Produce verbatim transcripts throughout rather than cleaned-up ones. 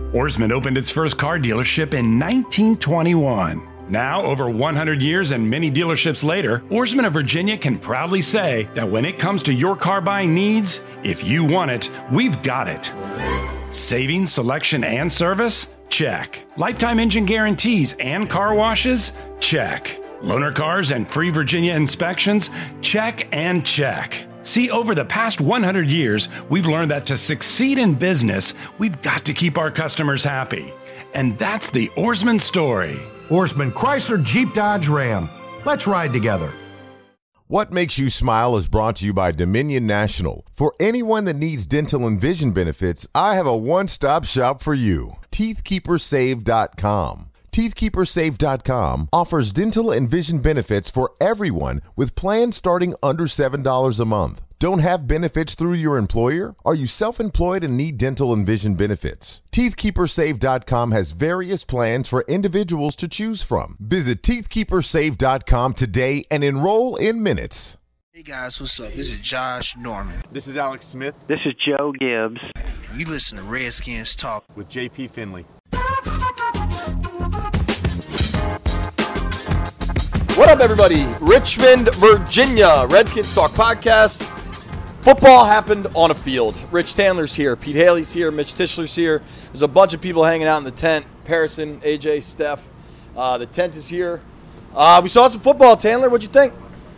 Ourisman opened its first car dealership in nineteen twenty-one. Now, over one hundred years and many dealerships later, Ourisman of Virginia can proudly say that when it comes to your car buying needs, if you want it, we've got it. Savings, selection, and service? Check. Lifetime engine guarantees and car washes? Check. Loaner cars and free Virginia inspections? Check and check. See, over the past one hundred years, we've learned that to succeed in business, we've got to keep our customers happy. And that's the Ourisman story. Ourisman Chrysler Jeep Dodge Ram. Let's ride together. What Makes You Smile is brought to you by Dominion National. For anyone that needs dental and vision benefits, I have a one-stop shop for you. teeth keeper save dot com. teeth keeper save dot com offers dental and vision benefits for everyone with plans starting under seven dollars a month. Don't have benefits through your employer? Are you self-employed and need dental and vision benefits? teeth keeper save dot com has various plans for individuals to choose from. Visit teeth keeper save dot com today and enroll in minutes. Hey guys, what's up? This is Josh Norman. This is Alex Smith. This is Joe Gibbs. You listen to Redskins Talk with J P Finley. What up, everybody? Richmond, Virginia, Redskins Talk Podcast. Football happened on a field. Rich Tandler's here. Pete Haley's here. Mitch Tischler's here. There's a bunch of people hanging out in the tent. Harrison, A J, Steph. Uh, the tent is here. Uh, we saw some football. Tandler, what'd you think?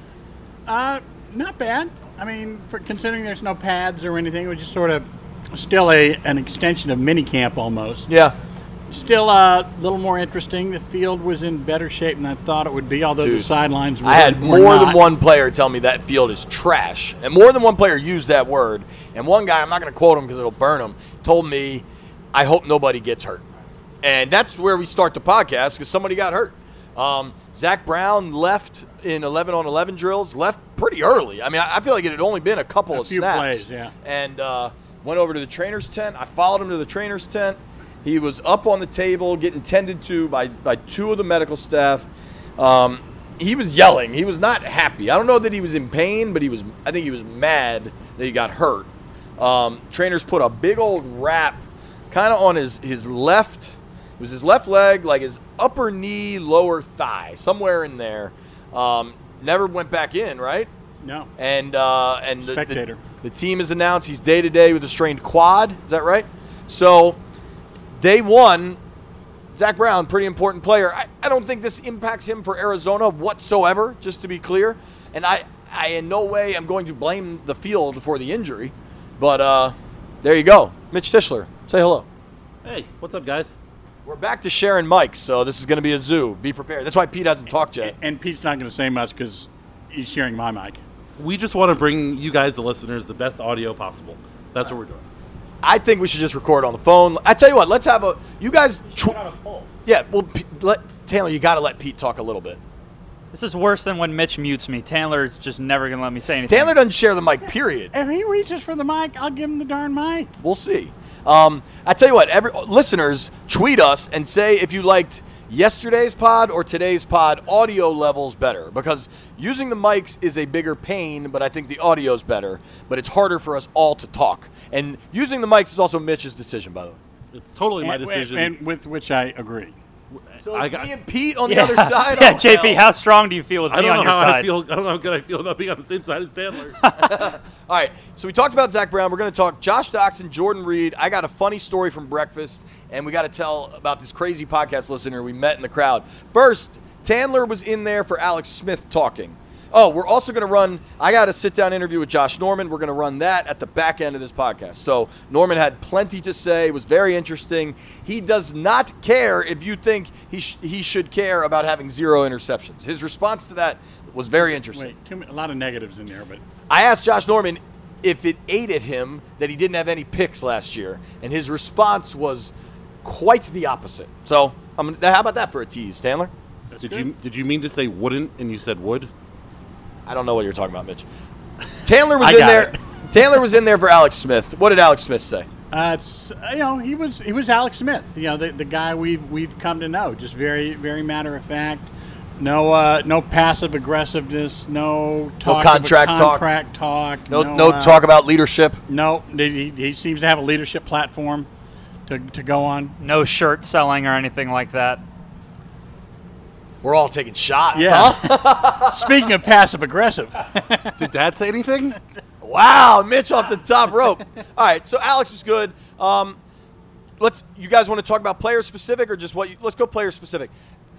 Uh, not bad. I mean, for considering there's no pads or anything, it was just sort of still a an extension of minicamp almost. Yeah. Still a little more interesting. The field was in better shape than I thought it would be, although Dude, the sidelines were I had were more not. than one player tell me that field is trash. And more than one player used that word. And one guy, I'm not going to quote him because it'll burn him, told me, I hope nobody gets hurt. And that's where we start the podcast because somebody got hurt. Um, Zach Brown left in eleven on eleven drills, left pretty early. I mean, I feel like it had only been a couple a of few snaps. plays, yeah. And uh, went over to the trainer's tent. I followed him to the trainer's tent. He was up on the table getting tended to by, by two of the medical staff. Um, he was yelling. He was not happy. I don't know that he was in pain, but he was. I think he was mad that he got hurt. Um, trainers put a big old wrap kind of on his, his left. It was his left leg, like his upper knee, lower thigh, somewhere in there. Um, never went back in, right? No. And uh, and the, Spectator. the, the team has announced he's day-to-day with a strained quad. Is that right? So day one, Zach Brown, pretty important player. I, I don't think this impacts him for Arizona whatsoever, just to be clear. And I, I in no way am going to blame the field for the injury. But uh, there you go. Mitch Tischler, say hello. Hey, what's up, guys? We're back to sharing mics, so this is going to be a zoo. Be prepared. That's why Pete hasn't talked yet. And, and Pete's not going to say much because he's sharing my mic. We just want to bring you guys, the listeners, the best audio possible. That's what we're doing. I think we should just record on the phone. I tell you what, let's have a – you guys tw- – Yeah, well, P- let, Taylor, you got to let Pete talk a little bit. This is worse than when Mitch mutes me. Taylor's just never going to let me say anything. Taylor doesn't share the mic, period. If he reaches for the mic, I'll give him the darn mic. We'll see. Um, I tell you what, every listeners, tweet us and say if you liked yesterday's pod or today's pod audio levels better, because using the mics is a bigger pain, but I think the audio's better, but it's harder for us all to talk. And using the mics is also Mitch's decision, by the way. It's totally my And- decision. And with which I agree. So I I got- me and Pete on the yeah. other side. Yeah, oh, J P, hell. how strong do you feel with I me don't on know your how side? I feel. I don't know how good I feel about being on the same side as Tandler. All right, so we talked about Zach Brown. We're going to talk Josh Doxson, Jordan Reed. I got a funny story from breakfast, and we got to tell about this crazy podcast listener we met in the crowd. First, Tandler was in there for Alex Smith talking. Oh, we're also going to run – I got a sit-down interview with Josh Norman. We're going to run that at the back end of this podcast. So Norman had plenty to say. It was very interesting. He does not care if you think he sh- he should care about having zero interceptions. His response to that was very interesting. Wait, too many, a lot of negatives in there, but I asked Josh Norman if it ate at him that he didn't have any picks last year, and his response was quite the opposite. So I'm, how about that for a tease, Tandler? Did you did you mean to say wouldn't and you said would? I don't know what you're talking about, Mitch. Taylor was I in got there. it. Taylor was in there for Alex Smith. What did Alex Smith say? uh, it's you know he was he was Alex Smith, you know the the guy we've we've come to know, just very very matter of fact. No, uh, no passive aggressiveness. No talk No contract about talk. contract talk. No, no, no uh, talk about leadership. No, he, he seems to have a leadership platform. to, to go on? No shirt selling or anything like that. We're all taking shots, Yeah. huh? Speaking of passive aggressive, Did Dad say anything? Wow, Mitch off the top rope. All right, so Alex was good. Um, let's. You guys want to talk about player specific or just what? You, let's go player specific.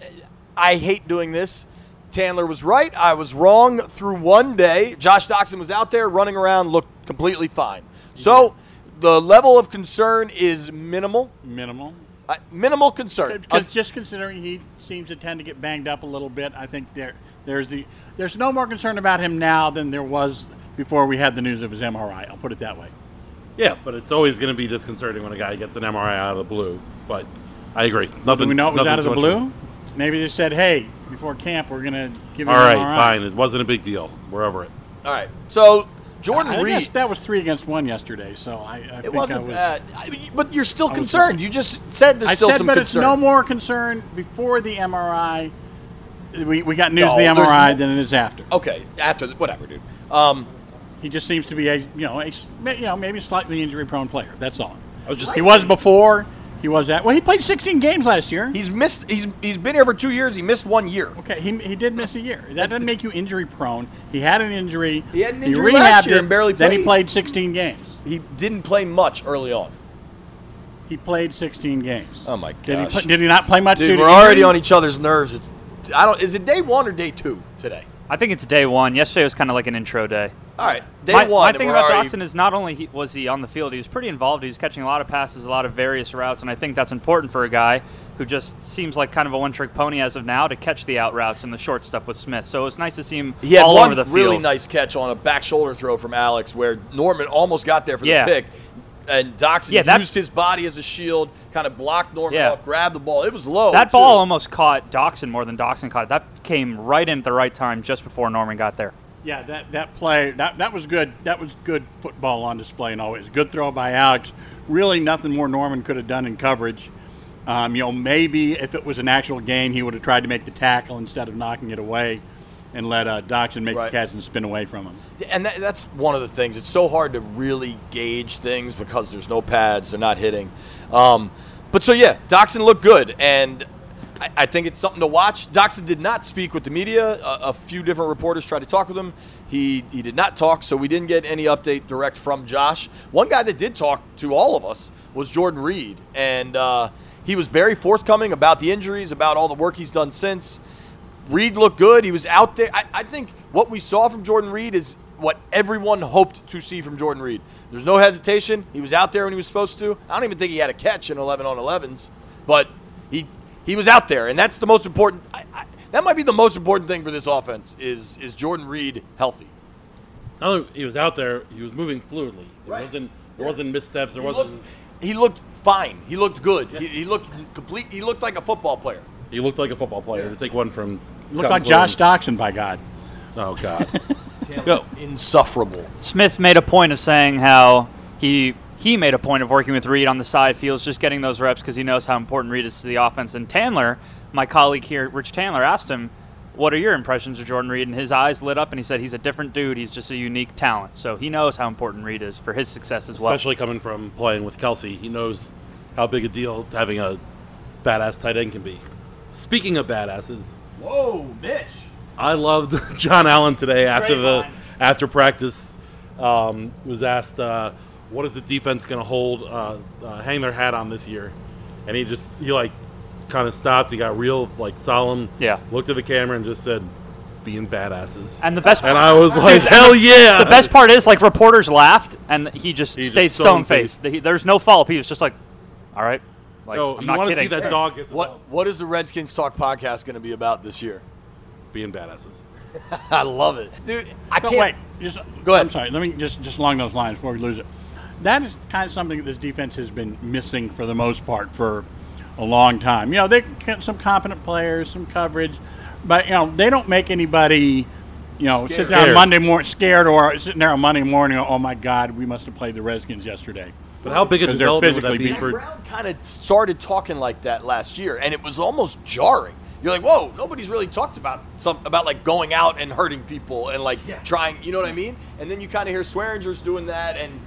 I hate doing this. Tandler was right. I was wrong through one day. Josh Doctson was out there running around, looked completely fine. So the level of concern is minimal. minimal. Uh, minimal concern. Because just considering he seems to tend to get banged up a little bit, I think there there's the there's no more concern about him now than there was before we had the news of his M R I. I'll put it that way. Yeah, but it's always going to be disconcerting when a guy gets an M R I out of the blue. But I agree. It's nothing. Do we know it was nothing out of the too much blue? more. Maybe they said, "Hey, before camp, we're gonna give you All an right, M R I." fine. It wasn't a big deal. We're over it. All right. So Jordan I Reed. guess that was three against one yesterday, so I, I think It wasn't I was, that. I mean, but you're still I was- concerned. You just said there's I still said, some but concern. it's no more concern before the M R I. We, we got news No, of the there's M R I no- than it is after. Okay, after the, whatever, dude. Um, He just seems to be a you know a, you know maybe a slightly injury prone player. That's all. I was just He was before. He was at well. He played sixteen games last year. he's missed. He's he's been here for two years. He missed one year. Okay, he, he did miss a year. That doesn't make you injury prone. He had an injury. He had an He injury rehabbed last year it, and barely Then he played. played sixteen games. He didn't play much early on. He played sixteen games. Oh my Did he gosh. play, did he not play much? Dude, due to we're already injury? on each other's nerves. It's I don't. Is it day one or day two today? I think it's day one. Yesterday was kind of like an intro day. All right, day my, one. my and thing we're about already- Doctson is not only he, was he on the field, he was pretty involved. He was catching a lot of passes, a lot of various routes, and I think that's important for a guy who just seems like kind of a one-trick pony as of now to catch the out routes and the short stuff with Smith. So it's nice to see him He had all one over the field. really nice catch on a back shoulder throw from Alex where Norman almost got there for Yeah. the pick. And Doctson Yeah, that- used his body as a shield, kind of blocked Norman Yeah. off, grabbed the ball. It was low. That too. ball almost caught Doctson more than Doctson caught it. That came right in at the right time just before Norman got there. Yeah, that, that play that that was good. That was good football on display and always good throw by Alex. Really, nothing more Norman could have done in coverage. Um, you know, maybe if it was an actual game, he would have tried to make the tackle instead of knocking it away, and let uh, Doctson make Right. the catch and spin away from him. And that, that's one of the things. It's so hard to really gauge things because there's no pads. They're not hitting. Um, but so, yeah, Doctson looked good. And I, I think it's something to watch. Doctson did not speak with the media. A, a few different reporters tried to talk with him. He, he did not talk, so we didn't get any update direct from Josh. One guy that did talk to all of us was Jordan Reed. And uh, he was very forthcoming about the injuries, about all the work he's done since. Reed looked good. He was out there. I, I think what we saw from Jordan Reed is what everyone hoped to see from Jordan Reed. There's no hesitation. He was out there when he was supposed to. I don't even think he had a catch in eleven on elevens, but he he was out there, and that's the most important. I, I, that might be the most important thing for this offense is is Jordan Reed healthy. Now that he was out there, he was moving fluidly. There Right. wasn't there wasn't missteps. There He wasn't. looked, he looked fine. He looked good. He, he looked complete. He looked like a football player. He looked like a football player. To take one from. Looked Scott like McLaurin. Josh Doctson, by God. Oh God. Go. Insufferable. Smith made a point of saying how he he made a point of working with Reed on the side, feels just getting those reps because he knows how important Reed is to the offense. And Tandler, my colleague here, Rich Tandler, asked him, what are your impressions of Jordan Reed? And his eyes lit up, and he said he's a different dude. He's just a unique talent. So he knows how important Reed is for his success as well. Especially coming from playing with Kelsey, he knows how big a deal having a badass tight end can be. Speaking of badasses, Whoa, Mitch. I loved John Allen today after Great the line. after practice. Um, was asked, uh, "What is the defense going to hold, uh, uh, hang their hat on this year?" And he just he like kind of stopped. He got real like solemn. Yeah. Looked at the camera and just said, "Being badasses." And the best And I was like, "Hell yeah!" The best part is, like, reporters laughed, and he just He just stayed stone-faced. stone-faced. There's no follow-up. He was just like, all right. Like, No, I'm you not want to see kidding. that dog get the What ball. what is the Redskins Talk podcast going to be about this year? Being badasses. I love it, dude. I But can't wait, just Go ahead. I'm sorry. Let me just just along those lines before we lose it. That is kind of something that this defense has been missing for the most part for a long time. You know, they get some competent players, some coverage, but you know they don't make anybody, you know, sit down Scared. Monday morning scared or sitting there on Monday morning. Oh my God, we must have played the Redskins yesterday. But how big a 'Cause they're development would that physically be beat. for? Brown kind of started talking like that last year, and it was almost jarring. You're like, whoa, nobody's really talked about some about like going out and hurting people and like trying, you know what I mean? And then you kind of hear Swearinger's doing that, and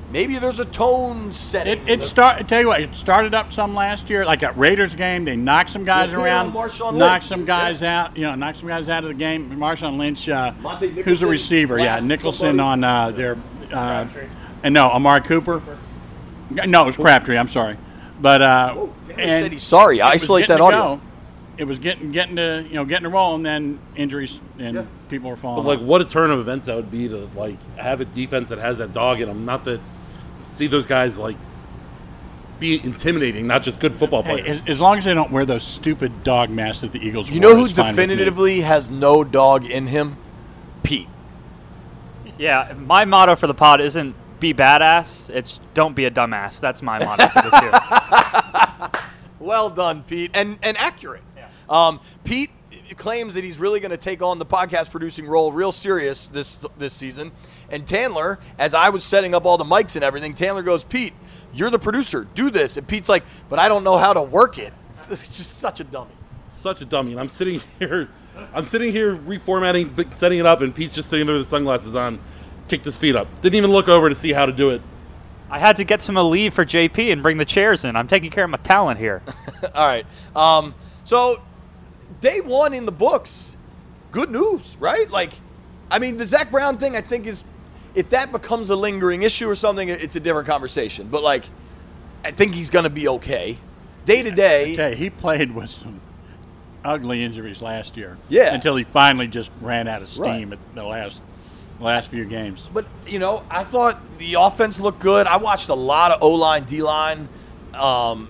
maybe there's a tone setting. It, it start. Tell you what, it started up some last year. Like at Raiders game, they knocked some guys Yeah, around, Marshawn knocked Lynch. some guys Yeah. out. You know, knocked some guys out of the game. Marshawn Lynch, uh, Monte who's the Nicholson receiver? Yeah, blasted Nicholson somebody. on uh, their. Uh, and no, Amari Cooper. No, it was Crabtree. I'm sorry, but uh, Taylor and said he's sorry. it was Isolate getting that to audio. go. It was getting getting to you know getting to roll, and then injuries and Yeah. people were falling. But like, off. what a turn of events that would be to like have a defense that has that dog in them. Not that see those guys like be intimidating, not just good football Hey, players. as, as long as they don't wear those stupid dog masks that the Eagles You wore, know who it's fine with me. definitively has no dog in him? Pete. Yeah, my motto for the pod isn't be badass. It's don't be a dumbass. That's my motto for this year. Well done, Pete, and and accurate. Um, Pete claims that he's really going to take on the podcast producing role real serious this this season. And Tandler, as I was setting up all the mics and everything, Tandler goes, "Pete, you're the producer. Do this." And Pete's like, "But I don't know how to work it." It's just such a dummy. Such a dummy. And I'm sitting here, I'm sitting here reformatting, but setting it up, and Pete's just sitting there with his sunglasses on, kicked his feet up. Didn't even look over to see how to do it. I had to get some Aleve for J P and bring the chairs in. I'm taking care of my talent here. All right. Um, so, day one in the books, good news, right? Like, I mean, the Zach Brown thing, I think, is if that becomes a lingering issue or something, it's a different conversation. But, like, I think he's going to be okay. Day to day. Okay, he played with some ugly injuries last year. Yeah. Until he finally just ran out of steam Right. at the last last few games. But, you know, I thought the offense looked good. I watched a lot of O-line, D-line. Um,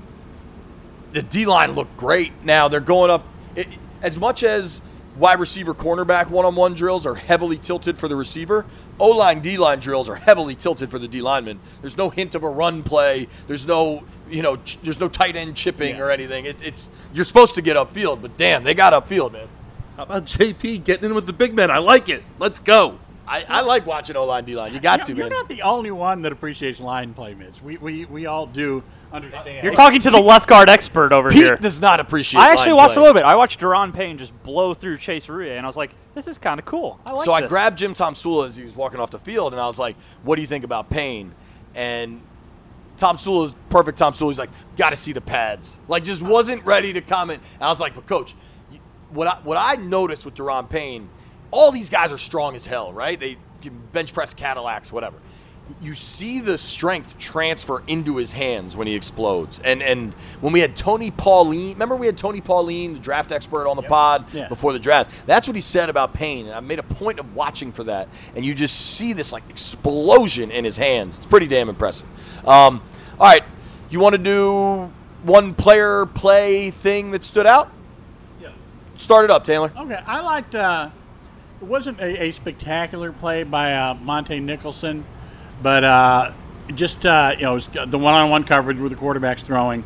the D-line looked great. Now, they're going up. It, as much as wide receiver cornerback one-on-one drills are heavily tilted for the receiver, O-line, D-line drills are heavily tilted for the D-lineman. There's no hint of a run play. There's no, you know, ch- there's no tight end chipping Yeah. or anything. It, it's you're supposed to get upfield, but damn, they got upfield, man. How about J P getting in with the big men? I like it. Let's go. I, I like watching O-line, D-line. You got You to, know, you're man. not the only one that appreciates line play, Mitch. We we, we all do understand. You're talking to the left guard expert over Pete here. does not appreciate I actually line watched play. a little bit. I watched Deron Payne just blow through Chase Rouye, and I was like, this is kind of cool. I like So I this. grabbed Jim Tom Sula as he was walking off the field, and I was like, what do you think about Payne? And Tom Sula is perfect. Tom Sula, he's like, got to see the pads. Like, just wasn't ready to comment. And I was like, but coach, you- what I, what I noticed with Deron Payne, all these guys are strong as hell, right? They can bench press Cadillacs, whatever. You see the strength transfer into his hands when he explodes. And and when we had Tony Pauline, remember we had Tony Pauline, the draft expert, on the pod Yeah. before the draft. That's what he said about Payne. And I made a point of watching for that. And you just see this like explosion in his hands. It's pretty damn impressive. Um, all right, you want to do one player play thing that stood out? Yeah. Start it up, Taylor. Okay, I liked. Uh, it wasn't a, a spectacular play by uh, Monte Nicholson, but uh, just uh, you know, it was the one-on-one coverage where the quarterback's throwing.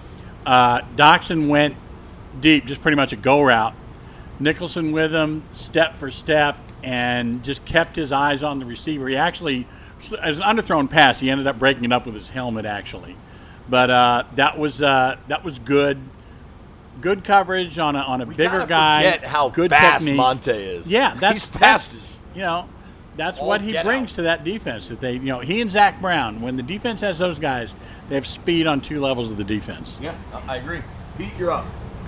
Uh, Doxson went deep, just pretty much a go route. Nicholson with him, step for step, and just kept his eyes on the receiver. He actually, as an underthrown pass, he ended up breaking it up with his helmet actually, but uh, that was uh, that was good. Good coverage on a on a We bigger gotta guy. forget how good fast technique. Monte is. Yeah, that's he's fast that's, as you know. That's all what he get brings out. to that defense. That they, you know, he and Zach Brown. When the defense has those guys, they have speed on two levels of the defense. Yeah, I agree. Pete, you're up.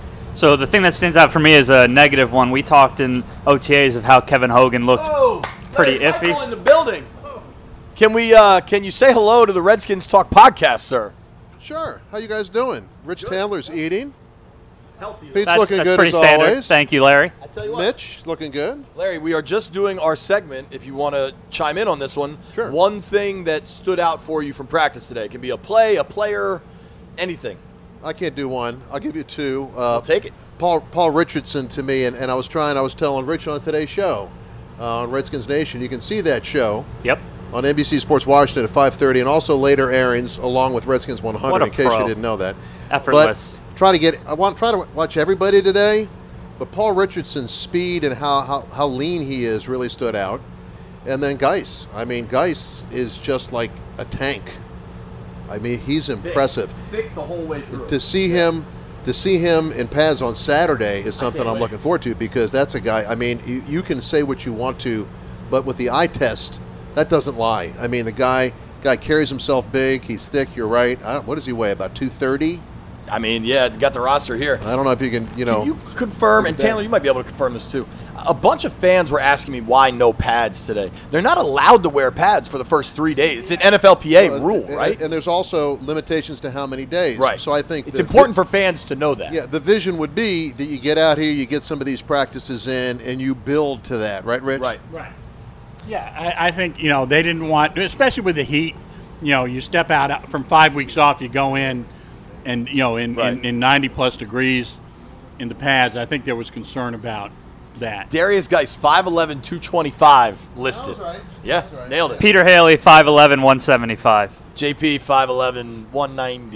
So the thing that stands out for me is a negative one. We talked in O T As of how Kevin Hogan looked Oh, pretty hey, iffy. Michael in the building. Can we? Uh, can you say hello to the Redskins Talk podcast, sir? Sure. How you guys doing? Rich Tandler's eating. Healthy. Pete's That's, looking that's good pretty as standard. always. Thank you, Larry. I tell you what, Mitch looking good. Larry, we are just doing our segment. If you want to chime in on this one, Sure. One thing that stood out for you from practice today, it can be a play, a player, anything. I can't do one. I'll give you two. Uh, I'll take it. Paul Paul Richardson to me, and, and I was trying. I was telling Rich on today's show uh, on Redskins Nation. You can see that show Yep. on N B C Sports Washington at five thirty, and also later airings along with Redskins one hundred. What a in case pro. you didn't know that. Effortless. But try to get. I want try to watch everybody today, but Paul Richardson's speed and how how, how lean he is really stood out. And then Geis. I mean, Geis is just like a tank. I mean, he's impressive. Thick the whole way through. To see him, to see him in pads on Saturday is something can't I'm wait. looking forward to, because that's a guy. I mean, you, you can say what you want to, but with the eye test, that doesn't lie. I mean, the guy Guy carries himself big. He's thick. You're right. I don't, what does he weigh? About two thirty? I mean, yeah, got the roster here. I don't know if you can, you know. Can you confirm, and Taylor, you might be able to confirm this too. A bunch of fans were asking me why no pads today. They're not allowed to wear pads for the first three days. It's an N F L P A uh, rule, and, right? And there's also limitations to how many days. Right. So I think it's important for fans to know that. Yeah, the vision would be that you get out here, you get some of these practices in, and you build to that, right, Rich? Right. Right. Yeah, I, I think, you know, they didn't want, especially with the heat, you know, you step out from five weeks off, you go in, and, you know, in, right. in, in ninety plus degrees in the pads. I think there was concern about that. Darius Geis, five eleven, two twenty-five listed. That was right. Yeah, That's right. nailed it. Peter Haley, five eleven, one seventy-five. J P, five eleven, one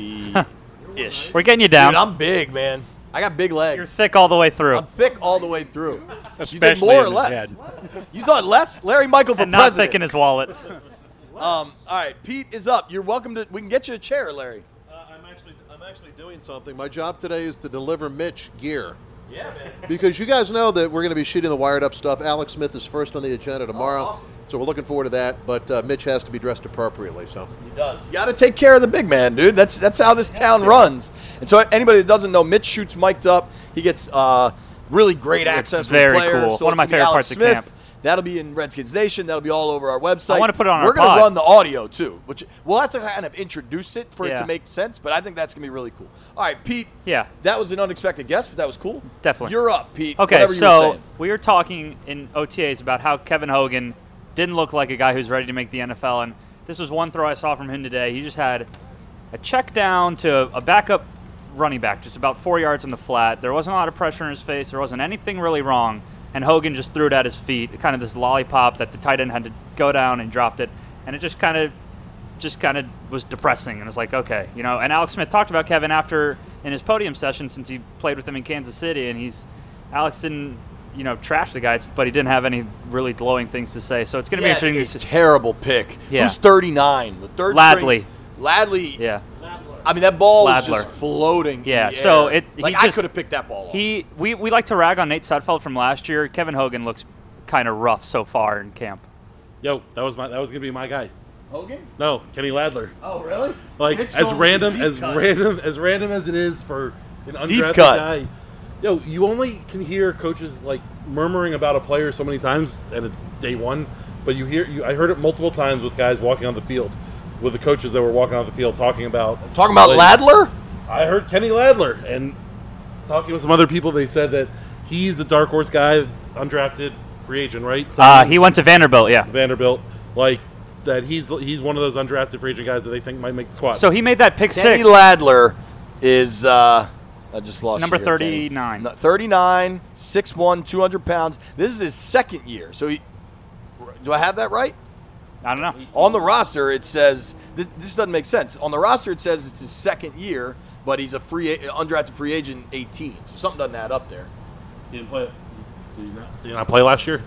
ninety-ish. We're getting you down. Dude, I'm big, man. I got big legs. You're thick all the way through. I'm thick all the way through. Especially you think more in or his less? head. You thought less? Larry Michael for and not president. thick in his wallet. Um, all right, Pete is up. You're welcome to. We can get you a chair, Larry. Uh, I'm actually, I'm actually doing something. My job today is to deliver Mitch gear. Yeah, man. Because you guys know that we're going to be shooting the wired up stuff. Alex Smith is first on the agenda tomorrow, Oh, awesome. so we're looking forward to that. But uh, Mitch has to be dressed appropriately. So He does. You got to take care of the big man, dude. That's that's how this town runs. And so anybody that doesn't know, Mitch shoots mic'd up. He gets uh, really great access very with players. cool. So One of my it's gonna be favorite Alex parts of Smith. camp. That'll be in Redskins Nation. That'll be all over our website. I wanna put it on We're our gonna pod. run the audio too, which we'll have to kind of introduce it for it Yeah. to make sense. But I think that's gonna be really cool. All right, Pete. Yeah. That was an unexpected guess, but that was cool. Definitely. You're up, Pete. Okay, Whatever you were so saying. we were talking in O T As about how Kevin Hogan didn't look like a guy who's ready to make the N F L, and this was one throw I saw from him today. He just had a check down to a backup running back, just about four yards in the flat. There wasn't a lot of pressure in his face. There wasn't anything really wrong, and Hogan just threw it at his feet, kind of this lollipop that the tight end had to go down and dropped it, and it just kind of just kind of was depressing. And it was like, okay, you know. And Alex Smith talked about Kevin after in his podium session, since he played with him in Kansas City, and he's Alex didn't, you know, trash the guy, but he didn't have any really glowing things to say. So it's going to Yeah, be interesting it's to see. terrible pick. Yeah. Who's thirty-nine? The third Ladley. string- Ladley. Yeah. I mean, that ball was Ladler. just floating. Yeah, in the so air. it- he like I just- could have picked that ball off. He we, we like to rag on Nate Sudfeld from last year. Kevin Hogan looks kind of rough so far in camp. Yo, that was my that was gonna be my guy. Hogan? No, Kenny Ladler. Oh, really? Like Mitch as going random deep as cut. random as random as it is for an Deep undrafted cut. guy. Yo, you only can hear coaches like murmuring about a player so many times, and it's day one. But you hear, you, I heard it multiple times with guys walking on the field, with the coaches that were walking on the field talking about Talking about like, Ladler? I heard Kenny Ladler, and talking with some other people, they said that he's a dark horse guy, undrafted free agent, right? Uh, he went to Vanderbilt, yeah. Vanderbilt, like that. He's he's one of those undrafted free agent guys that they think might make the squad. So he made that pick Kenny six. Ladler is, uh, I just lost Number you here, Kenny. thirty-nine. No, thirty-nine, six one, two hundred pounds. This is his second year. So he, do I have that right? I don't know. On the roster, it says this, this doesn't make sense. On the roster, it says it's his second year, but he's a free undrafted free agent, eighteen. So something doesn't add up there. He didn't play. Did he not, did he not play last year?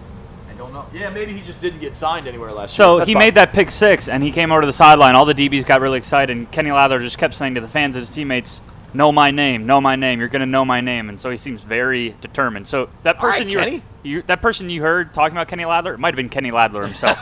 I don't know. Yeah, maybe he just didn't get signed anywhere last So year. That's he possible. made that pick six, and he came over to the sideline. All the D Bs got really excited, and Kenny Ladler just kept saying to the fans and his teammates, "Know my name, know my name. You're going to know my name." And so he seems very determined. So that All right, person you, Kenny. you that person you heard talking about Kenny Ladler, it might have been Kenny Ladler himself.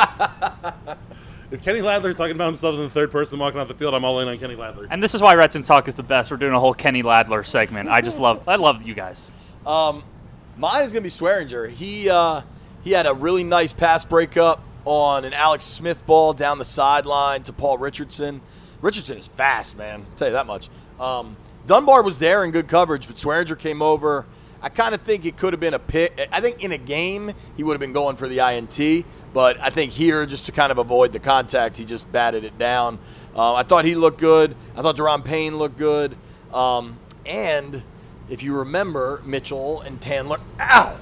If Kenny Ladler's talking about himself in the third person walking off the field, I'm all in on Kenny Ladler. And this is why Redson Talk is the best. We're doing a whole Kenny Ladler segment. I just love, I love you guys. Um, mine is going to be Swearinger. He uh, he had a really nice pass breakup on an Alex Smith ball down the sideline to Paul Richardson. Richardson is fast, man. I'll tell you that much. Um, Dunbar was there in good coverage, but Swearinger came over. I kind of think it could have been a pick. I think in a game he would have been going for the I N T, but I think here, just to kind of avoid the contact, he just batted it down. Uh, I thought he looked good. I thought Deron Payne looked good. Um, and if you remember, Mitchell and Tandler, ow!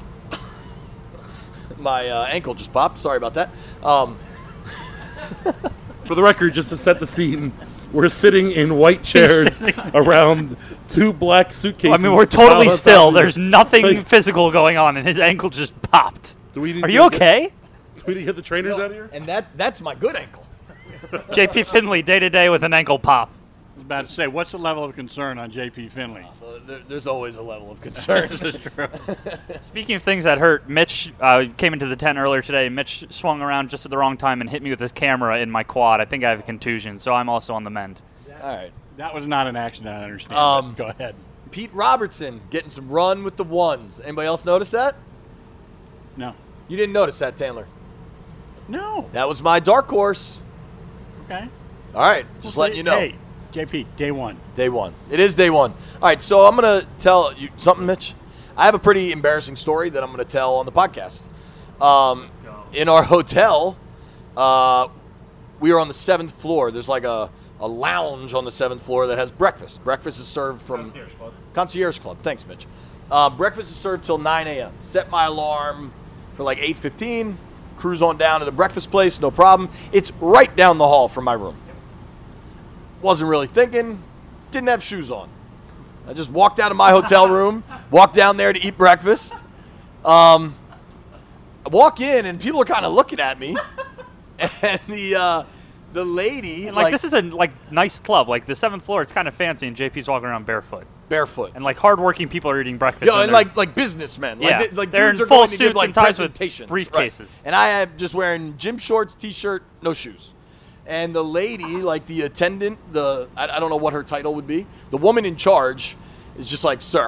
My uh, ankle just popped. Sorry about that. Um, For the record, just to set the scene, we're sitting in white chairs around two black suitcases. I mean, we're piled totally on top still. of you. There's nothing Like, physical going on, and his ankle just popped. do we need Are to you get- okay? Do we need to get the trainers out of here? and that that's my good ankle. J P Finley, day to day with an ankle pop. was about to say, what's the level of concern on J P Finley? Uh, there, there's always a level of concern. This is true. Speaking of things that hurt, Mitch uh, came into the tent earlier today. Mitch swung around just at the wrong time and hit me with his camera in my quad. I think I have a contusion, so I'm also on the mend. All right. That was not an accident, I understand. Um, Go ahead. Pete Robertson getting some run with the ones. Anybody else notice that? No. You didn't notice that, Tandler. No. That was my dark horse. Okay. All right, just letting you know. Hey, J P, day one. Day one. It is day one. All right, so I'm going to tell you something, Mitch. I have a pretty embarrassing story that I'm going to tell on the podcast. Um, in our hotel, uh, we are on the seventh floor. There's like a, a lounge on the seventh floor that has breakfast. Breakfast is served from Concierge Club. Concierge Club. Thanks, Mitch. Uh, breakfast is served till nine a.m. Set my alarm for like eight fifteen. Cruise on down to the breakfast place, no problem. It's right down the hall from my room. Wasn't really thinking. Didn't have shoes on. I just walked out of my hotel room, walked down there to eat breakfast. Um, I walk in, and people are kind of looking at me. And the uh, the lady, And like, like this is a like nice club. Like the seventh floor, it's kind of fancy, and J P's walking around barefoot. barefoot. And like hardworking people are eating breakfast. Yeah, and they're- like like businessmen. Yeah, like, they- like they're dudes in are full going to give suits like and ties with presentations. briefcases. Right. And I am just wearing gym shorts, t-shirt, no shoes. And the lady, like the attendant, the I, I don't know what her title would be. The woman in charge is just like, "Sir."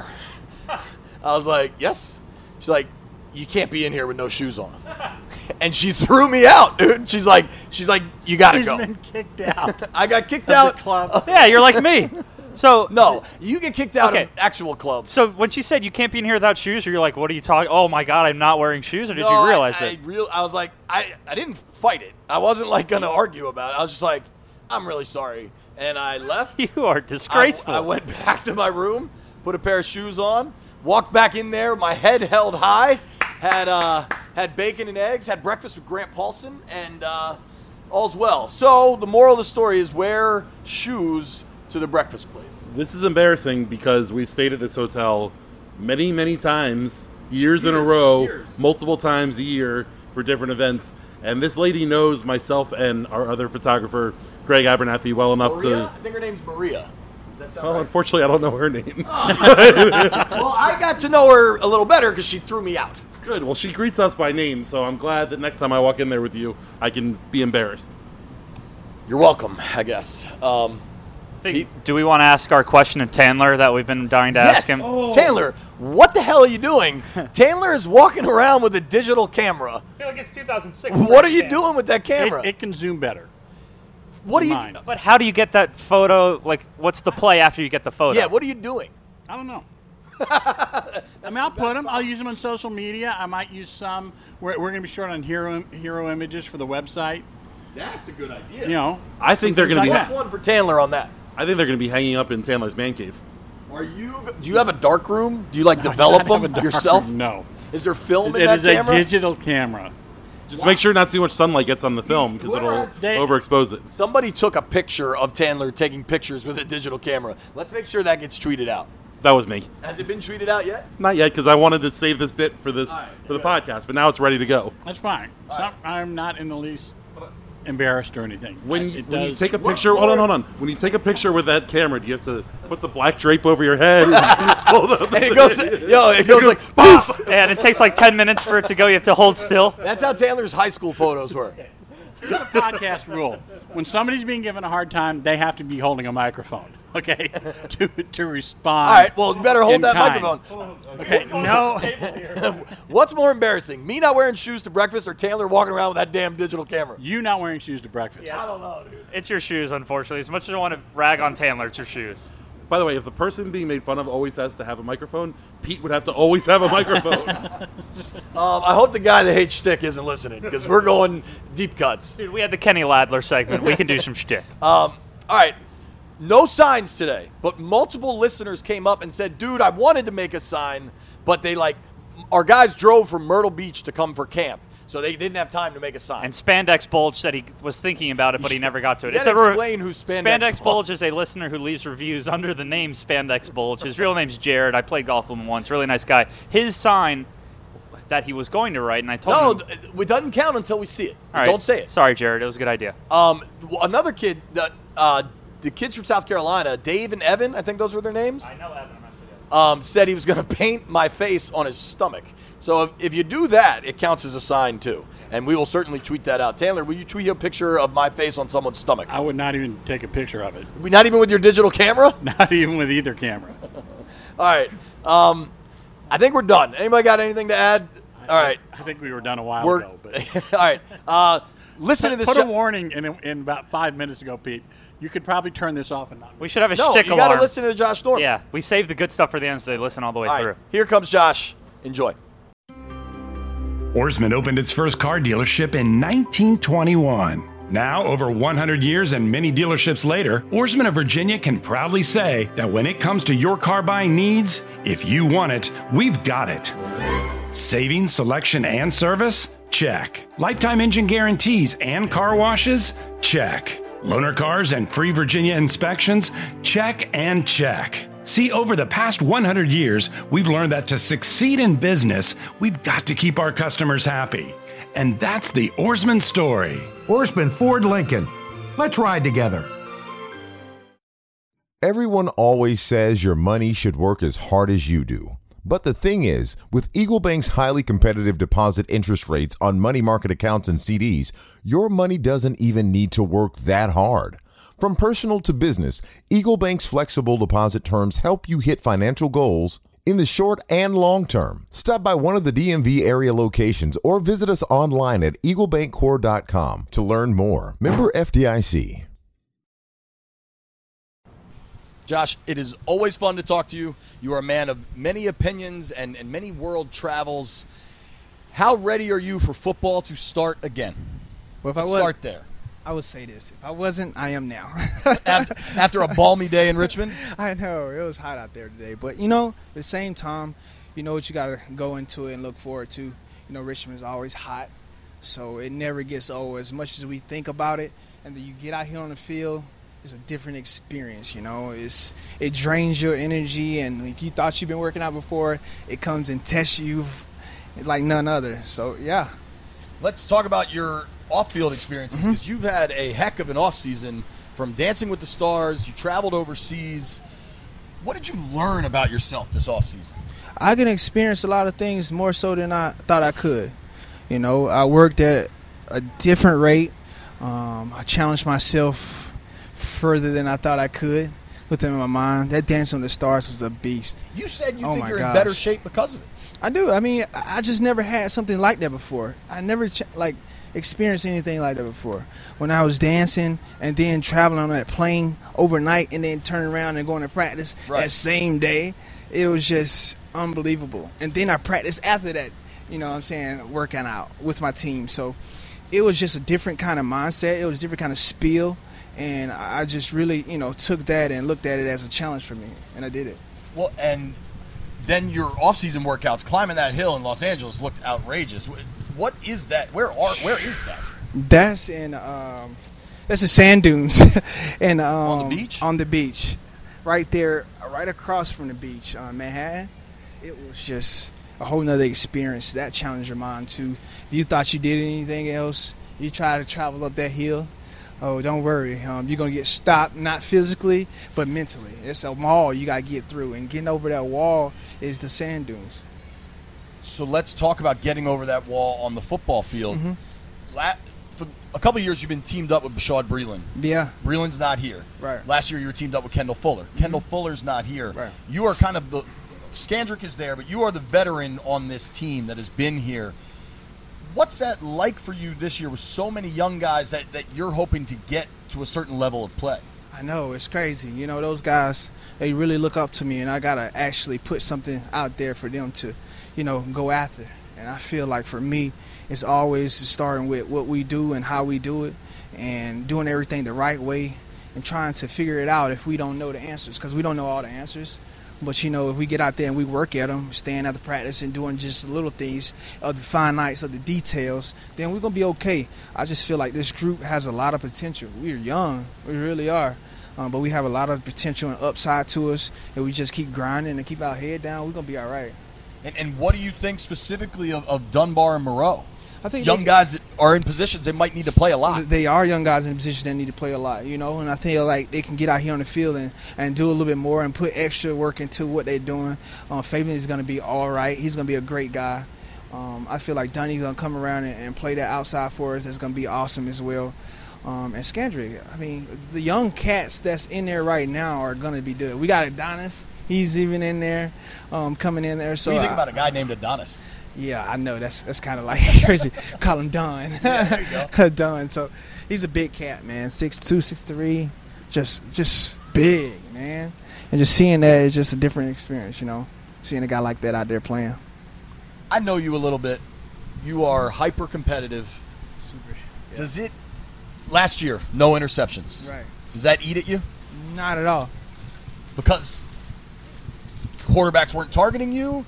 I was like, "Yes." She's like, "You can't be in here with no shoes on." And she threw me out, dude. She's like, she's like, "You gotta He's go." been kicked out. I got kicked Of the out. club. yeah, you're like me. So No, you get kicked out Okay. of actual clubs. So when she said you can't be in here without shoes, or you're like, what are you talking? Oh my God, I'm not wearing shoes, or did No, you realize I, it? I, real, I was like, I, I didn't fight it. I wasn't like gonna argue about it. I was just like, I'm really sorry, and I left. You are I, disgraceful. I went back to my room, put a pair of shoes on, walked back in there, my head held high, had uh, had bacon and eggs, had breakfast with Grant Paulson, and uh, all's well. So the moral of the story is wear shoes to the breakfast place. This is embarrassing because we've stayed at this hotel many, many times, years, in a Years, row, years. multiple times a year for different events. And this lady knows myself and our other photographer, Greg Abernathy, well enough Maria? to. I think her name's Maria. Does that sound Well, right? unfortunately, I don't know her name. Well, I got to know her a little better because she threw me out. Good. Well, she greets us by name, so I'm glad that next time I walk in there with you, I can be embarrassed. You're welcome, I guess. Um, Think- Do we want to ask our question of Tandler that we've been dying to ask yes, him? Tandler, what the hell are you doing? Tandler is walking around with a digital camera. I feel like it's two thousand six. What are you doing with that camera? It, it can zoom better. what are you? mine. But how do you get that photo? Like, what's the play after you get the photo? Yeah, what are you doing? I don't know. I mean, I'll put them. I'll use them on social media. I might use some. We're, we're going to be short on hero hero images for the website. That's a good idea. You know, I think they're going to be. Like Plus one for Tandler on that. I think they're going to be hanging up in Tandler's man cave. Are you? Do you have a dark room? Do you like I develop don't have them a dark yourself? room, No, Is there film it in that is a camera? digital camera. Just make sure not too much sunlight gets on the film because it'll Whereas they- overexpose it. Somebody took a picture of Tandler taking pictures with a digital camera. Let's make sure that gets tweeted out. That was me. Has it been tweeted out yet? Not yet, because I wanted to save this bit for this right, for the podcast, but now it's ready to go. That's fine. So right. I'm not in the least embarrassed or anything. When It you, when you does- take a picture, hold on, hold on. When you take a picture with that camera, do you have to put the black drape over your head? Hold up. And it goes, yo, it goes like poof. And it takes like ten minutes for it to go. You have to hold still. That's how Tandler's high school photos were. There's a podcast rule. When somebody's being given a hard time, they have to be holding a microphone, okay, to to respond. All right, well, you better hold in that kind. microphone. Okay, no. What's more embarrassing, me not wearing shoes to breakfast or Tandler walking around with that damn digital camera? You not wearing shoes to breakfast. I don't know, dude. It's your shoes, unfortunately. As much as I want to rag on Tandler, it's your shoes. By the way, if the person being made fun of always has to have a microphone, Pete would have to always have a microphone. Um, I hope the guy that hates shtick isn't listening because we're going deep cuts. Dude, we had the Kenny Ladler segment. We can do some shtick. Um, all right. No signs today, but multiple listeners came up and said, dude, I wanted to make a sign, but they like, our guys drove from Myrtle Beach to come for camp, so they didn't have time to make a sign. And Spandex Bulge said he was thinking about it, but he never got to it. You It's a gotta re- explain who Spandex Spandex Bulge- Bulge is a listener who leaves reviews under the name Spandex Bulge. His real name's Jared. I played golf with him once. Really nice guy. His sign that he was going to write, and I told no, him. th- it doesn't count until we see it. All right. Don't say it. Sorry, Jared. It was a good idea. Um, w- another kid that uh, the kids from South Carolina, Dave and Evan, I think those were their names. I know Evan. I'm not sure. Um, said he was going to paint my face on his stomach. So if, if you do that, it counts as a sign too. And we will certainly tweet that out. Taylor, will you tweet a picture of my face on someone's stomach? I would not even take a picture of it. We not even with your digital camera? Not even with either camera. All right. Um, I think we're done. Anybody got anything to add? All right. I think we were done a while We're, ago. But all right. Uh, listen put, to this. Put jo- a warning in, in about five minutes ago, Pete. You could probably turn this off and not. We should have a no, shtick you alarm. got to listen to Josh Norman. Yeah, we save the good stuff for the end so they listen all the way All through. right. Here comes Josh. Enjoy. Oarsman opened its first car dealership in nineteen twenty-one. Now, over one hundred years and many dealerships later, Oarsman of Virginia can proudly say that when it comes to your car buying needs, if you want it, we've got it. Savings, selection, and service? Check. Lifetime engine guarantees and car washes? Check. Loaner cars and free Virginia inspections? Check and check. See, over the past one hundred years, we've learned that to succeed in business, we've got to keep our customers happy. And that's the Oarsman story. Oarsman Ford Lincoln. Let's ride together. Everyone always says your money should work as hard as you do. But the thing is, with Eagle Bank's highly competitive deposit interest rates on money market accounts and C Ds, your money doesn't even need to work that hard. From personal to business, Eagle Bank's flexible deposit terms help you hit financial goals in the short and long term. Stop by one of the D M V area locations or visit us online at eagle bank core dot com to learn more. Member F D I C. Josh, it is always fun to talk to you. You are a man of many opinions and, and many world travels. How ready are you for football to start again? Well, if Let's I was, start there. I would say this. If I wasn't, I am now. after, after a balmy day in Richmond? I know. It was hot out there today. But, you know, at the same time, you know what you got to go into it and look forward to. You know, Richmond is always hot, so it never gets old. As much as we think about it, and then you get out here on the field, it's a different experience, you know. It's it drains your energy, and if you thought you've been working out before, it comes and tests you like none other. So, yeah. Let's talk about your off-field experiences, because mm-hmm. you've had a heck of an off-season from Dancing with the Stars. You traveled overseas. What did you learn about yourself this off-season? I can experience a lot of things more so than I thought I could. You know, I worked at a different rate. Um, I challenged myself further than I thought I could within my mind. That Dancing with the Stars was a beast. You said you oh think you're gosh. in better shape because of it. I do. I mean, I just never had something like that before. I never, ch- like, experienced anything like that before. When I was dancing and then traveling on that plane overnight and then turning around and going to practice right. that same day, it was just unbelievable. And then I practiced after that, you know what I'm saying, working out with my team. So it was just a different kind of mindset. It was a different kind of spiel. And I just really, you know, took that and looked at it as a challenge for me, and I did it. Well, and then your off-season workouts, climbing that hill in Los Angeles, looked outrageous. What is that? Where are? Where is that? That's in um, that's the sand dunes, and um, on the beach. On the beach, right there, right across from the beach, on Manhattan. It was just a whole nother experience. That challenged your mind too. If you thought you did anything else, you try to travel up that hill. Oh, don't worry. Um, you're going to get stopped, not physically, but mentally. It's a wall you got to get through, and getting over that wall is the sand dunes. So let's talk about getting over that wall on the football field. Mm-hmm. La- for a couple of years, you've been teamed up with Bashaud Breeland. Yeah. Breeland's not here. Right. Last year, you were teamed up with Kendall Fuller. Mm-hmm. Kendall Fuller's not here. Right. You are kind of the – Scandrick is there, but you are the veteran on this team that has been here. What's that like for you this year with so many young guys that, that you're hoping to get to a certain level of play? I know, it's crazy. You know, those guys, they really look up to me, and I got to actually put something out there for them to, you know, go after. And I feel like for me, it's always starting with what we do and how we do it and doing everything the right way and trying to figure it out if we don't know the answers, because we don't know all the answers. But, you know, if we get out there and we work at them, staying at the practice and doing just the little things of the fine nights of the details, then we're going to be okay. I just feel like this group has a lot of potential. We're young. We really are. Um, but we have a lot of potential and upside to us. And we just keep grinding and keep our head down, we're going to be all right. And, and what do you think specifically of, of Dunbar and Moreau? I think young they, guys that are in positions they might need to play a lot. They are young guys in a position that need to play a lot, you know, and I feel like they can get out here on the field and, and do a little bit more and put extra work into what they're doing. Um, Fabian is going to be all right. He's going to be a great guy. Um, I feel like Dunny's going to come around and, and play that outside for us. That's going to be awesome as well. Um, and Scandrick, I mean, the young cats that's in there right now are going to be good. We got Adonis. He's even in there, um, coming in there. So what do you think I, about a guy named Adonis? Yeah, I know. That's that's kind of like crazy. Call him Don. Yeah, there you go. Don. So he's a big cat, man. six two, six three, just just big, man. And just seeing that is just a different experience, you know, seeing a guy like that out there playing. I know you a little bit. You are hyper competitive. Super. Yeah. Does it? Last year, no interceptions. Right. Does that eat at you? Not at all. Because quarterbacks weren't targeting you?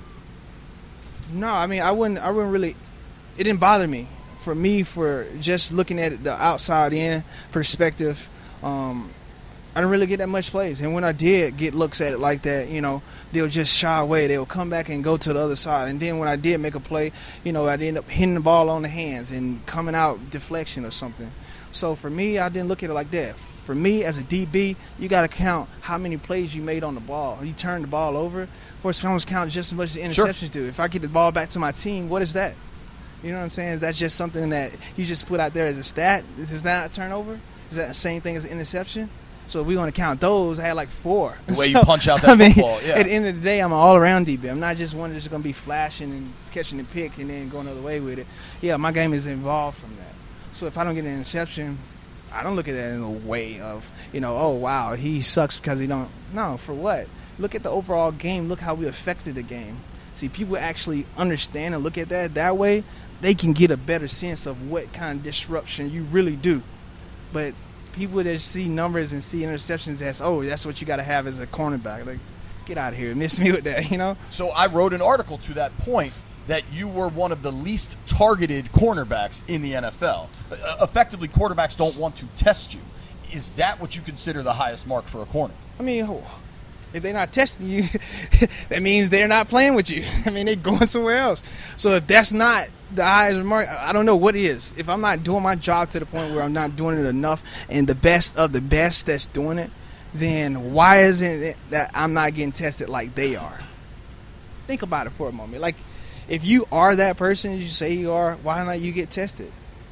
No, I mean, I wouldn't. I wouldn't really. It didn't bother me. For me, for just looking at it, the outside in perspective, um, I didn't really get that much plays. And when I did get looks at it like that, you know, they'll just shy away. They'll come back and go to the other side. And then when I did make a play, you know, I'd end up hitting the ball on the hands and coming out deflection or something. So for me, I didn't look at it like that. For me, as a D B, you got to count how many plays you made on the ball. You turned the ball over. First rounds count just as much as interceptions Sure. do. If I get the ball back to my team, what is that? You know what I'm saying? That's just something that you just put out there as a stat. Is that a turnover? Is that the same thing as an interception? So if we want to count those, I had like four. The way so, you punch out that I mean, football, yeah. At the end of the day, I'm an all-around D B. I'm not just one that's just going to be flashing and catching the pick and then going the other way with it. Yeah, my game is involved from that. So if I don't get an interception, I don't look at that in a way of, you know, oh, wow, he sucks because he don't. No, for what? Look at the overall game. Look how we affected the game. See, people actually understand and look at that that way, they can get a better sense of what kind of disruption you really do. But people that see numbers and see interceptions as, oh, that's what you got to have as a cornerback. Like, get out of here. Miss me with that, you know? So I wrote an article to that point that you were one of the least targeted cornerbacks in the N F L. Uh, effectively, quarterbacks don't want to test you. Is that what you consider the highest mark for a corner? I mean, if they're not testing you, that means they're not playing with you. I mean, they're going somewhere else. So if that's not the highest mark, I don't know what is. If I'm not doing my job to the point where I'm not doing it enough and the best of the best that's doing it, then why isn't it that I'm not getting tested like they are? Think about it for a moment. Like, if you are that person you say you are, why not you get tested?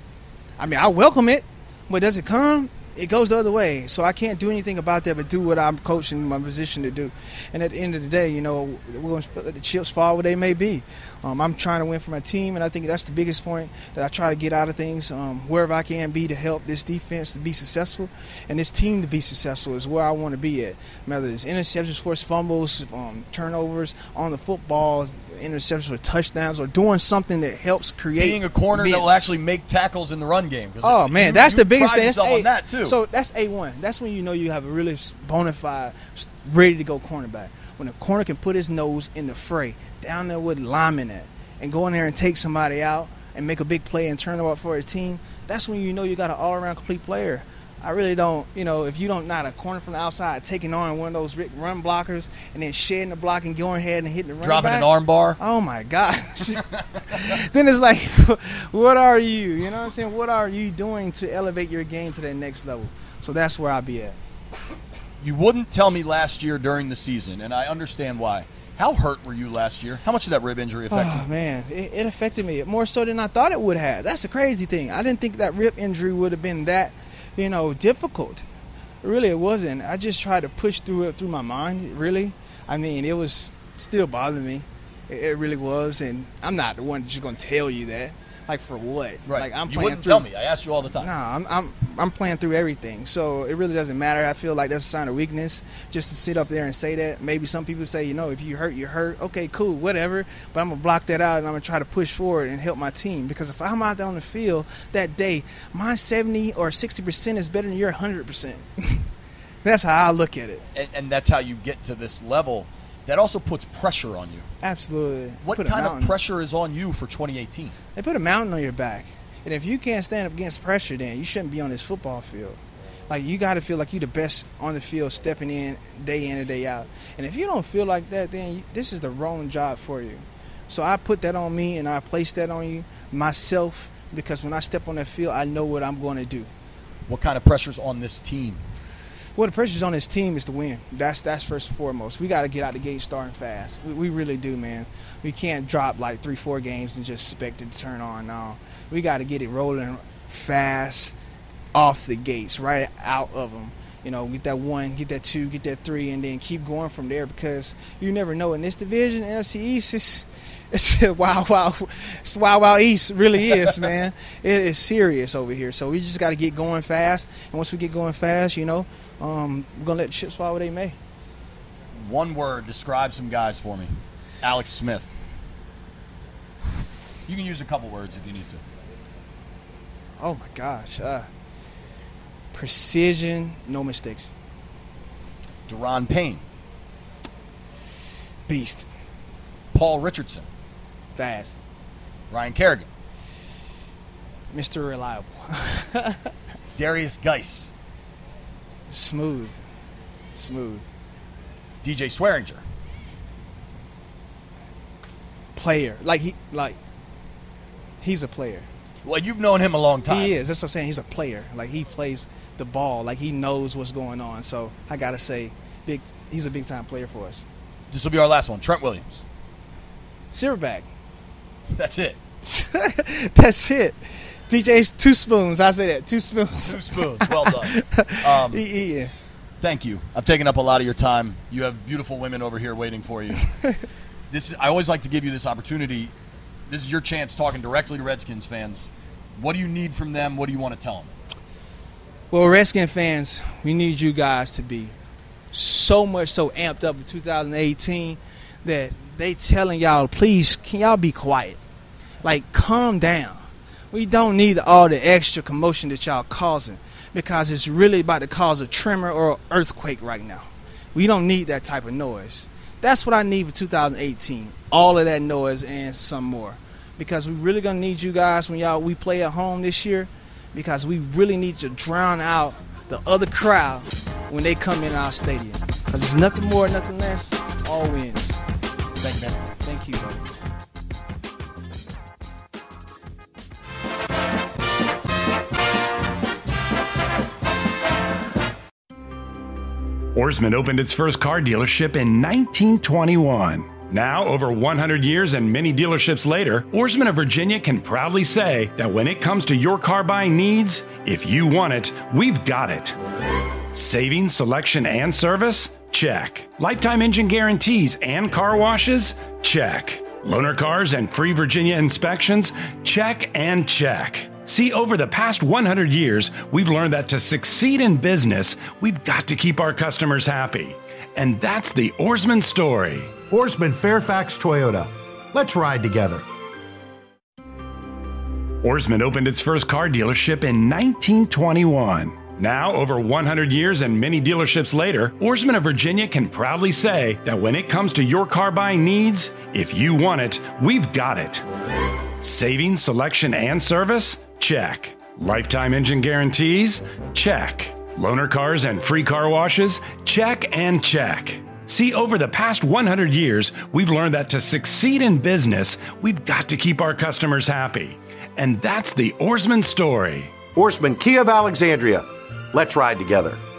I mean, I welcome it, but does it come? It goes the other way. So I can't do anything about that but do what I'm coaching my position to do. And at the end of the day, you know, we're going to let the chips fall where they may be. Um, I'm trying to win for my team, and I think that's the biggest point that I try to get out of things, um, wherever I can be to help this defense to be successful and this team to be successful is where I want to be at. Whether it's interceptions, forced fumbles, um, turnovers on the football, interceptions or touchdowns, or doing something that helps create being a corner bits. that will actually make tackles in the run game. Oh, man, you, that's you the biggest pride thing. That's yourself A, on that, too. So that's A one. That's when you know you have a really bona fide, ready-to-go cornerback. When a corner can put his nose in the fray, down there with linemen at, and go in there and take somebody out and make a big play and turn it up for his team, that's when you know you got an all-around complete player. I really don't, you know, if you don't not a corner from the outside taking on one of those run blockers and then shedding the block and going ahead and hitting the run dropping back, an arm bar. Oh my gosh. Then it's like, what are you? You know what I'm saying? What are you doing to elevate your game to that next level? So that's where I'll be at. You wouldn't tell me last year during the season, and I understand why. How hurt were you last year? How much did that rib injury affect you? Oh, man, it, it affected me more so than I thought it would have. That's the crazy thing. I didn't think that rib injury would have been that, you know, difficult. Really, it wasn't. I just tried to push through it through my mind, really. I mean, it was still bothering me. It, it really was, and I'm not the one just going to tell you that. Like, for what? Right. Like, I'm you playing wouldn't through, tell me. I asked you all the time. Nah, I'm, I'm I'm playing through everything. So it really doesn't matter. I feel like that's a sign of weakness just to sit up there and say that. Maybe some people say, you know, if you hurt, you hurt. Okay, cool, whatever. But I'm going to block that out, and I'm going to try to push forward and help my team. Because if I'm out there on the field that day, my seventy or sixty percent is better than your one hundred percent. That's how I look at it. And, and that's how you get to this level. That also puts pressure on you. Absolutely. What Put a kind of mountain. pressure is on you for twenty eighteen? They put a mountain on your back. And if you can't stand up against pressure, then you shouldn't be on this football field. Like, you got to feel like you're the best on the field, stepping in day in and day out. And if you don't feel like that, then you, this is the wrong job for you. So I put that on me, and I place that on you. myself, because when I step on that field, I know what I'm going to do. What kind of pressure's on this team? Well, the pressure's on this team is to win. That's that's first and foremost. We got to get out the gate starting fast. We, we really do, man. We can't drop like three, four games and just expect it to turn on. No, we got to get it rolling fast off the gates, right out of them. You know, get that one, get that two, get that three, and then keep going from there, because you never know. In this division, N F C East, it's, it's wow, wow. It's wow, wow East. It really is, man. It is serious over here. So we just got to get going fast. And once we get going fast, you know, um, we're going to let the chips fall where they may. One word, describe some guys for me. Alex Smith. You can use a couple words if you need to. Oh, my gosh. Uh, precision, no mistakes. Deron Payne. Beast. Paul Richardson. Fast. Ryan Kerrigan. Mister Reliable. Darius Geis. Smooth. Smooth. D J Swearinger. Player. Like, he, like, he's a player. Well, you've known him a long time. He is. That's what I'm saying. He's a player. Like, he plays the ball. Like, he knows what's going on. So, I got to say, big. he's a big-time player for us. This will be our last one. Trent Williams. Silverback. That's it. That's it. D J's two spoons. I say that. Two spoons. Two spoons. Well done. Um, yeah. Thank you. I've taken up a lot of your time. You have beautiful women over here waiting for you. This is, I always like to give you this opportunity. This is your chance talking directly to Redskins fans. What do you need from them? What do you want to tell them? Well, Redskin fans, we need you guys to be so much so amped up in two thousand eighteen that they telling y'all, please, can y'all be quiet? Like, calm down. We don't need all the extra commotion that y'all causing, because it's really about to cause a tremor or an earthquake right now. We don't need that type of noise. That's what I need for two thousand eighteen. All of that noise and some more. Because we really going to need you guys when y'all we play at home this year, because we really need to drown out the other crowd when they come in our stadium. Because it's nothing more, nothing less. All wins. Thank you, man. Thank you, buddy. Ourisman opened its first car dealership in nineteen twenty-one. Now, over one hundred years and many dealerships later, Ourisman of Virginia can proudly say that when it comes to your car buying needs, if you want it, we've got it. Savings, selection, and service? Check. Lifetime engine guarantees and car washes? Check. Loaner cars and free Virginia inspections? Check and check. See, over the past one hundred years, we've learned that to succeed in business, we've got to keep our customers happy. And that's the Ourisman story. Ourisman Fairfax Toyota. Let's ride together. Ourisman opened its first car dealership in nineteen twenty-one. Now, over one hundred years and many dealerships later, Ourisman of Virginia can proudly say that when it comes to your car buying needs, if you want it, we've got it. Savings, selection, and service? Check. Lifetime engine guarantees? Check. Loaner cars and free car washes? Check and check. See, over the past one hundred years, we've learned that to succeed in business, we've got to keep our customers happy. And that's the Ourisman story. Ourisman Kia of Alexandria. Let's ride together.